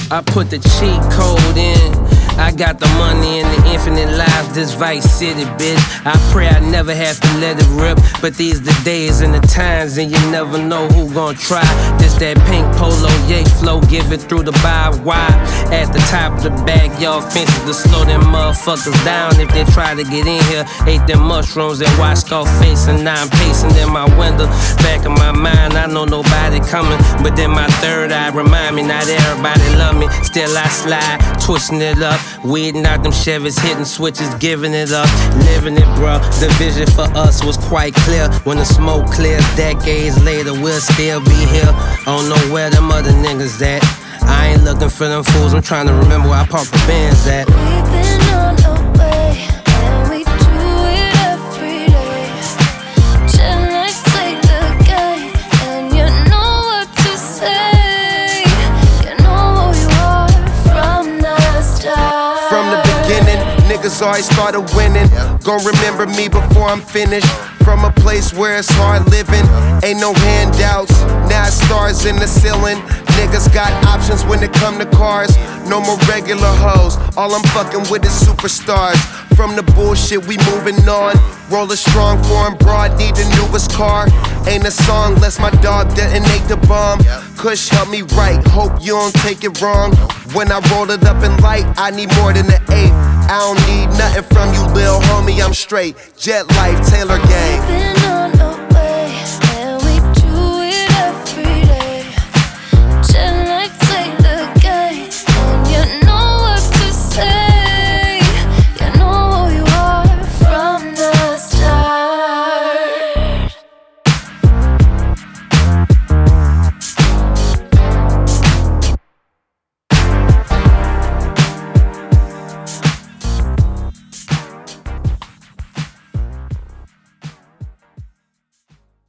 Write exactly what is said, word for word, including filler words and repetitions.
I put the cheat code in. I got the money and the infinite lives, this Vice City, bitch. I pray I never have to let it rip, but these the days and the times, and you never know who gon' try. This that pink polo, yay flow, give it through the barbed wire. At the top of the backyard fences to slow them motherfuckers down if they try to get in here. Ate them mushrooms and watched Scarface, and now I'm pacing in my window. Back in my mind, I know nobody coming, but then my third eye remind me not everybody love me. Still I slide, twisting it up. Weeding out them Chevys, hitting switches, giving it up, living it, bruh. The vision for us was quite clear. When the smoke clears, decades later, we'll still be here. I don't know where them other niggas at. I ain't looking for them fools, I'm trying to remember where I parked the Benz at. We've been on the way, and we do it every day. Just like play the game, and you know what to say. You know who you are from the start. From the beginning, niggas always started winning. Gon' remember me before I'm finished. From a place where it's hard living, ain't no handouts, now it's stars in the ceiling. Niggas got options when it come to cars, no more regular hoes, all I'm fucking with is superstars. From the bullshit we moving on, rollin' strong, foreign broad, need the newest car. Ain't a song less my dog detonate the bomb. Kush help me write, hope you don't take it wrong. When I roll it up in light, I need more than an eight. I don't need nothing from you, lil' homie, I'm straight. Jet life, Taylor gang.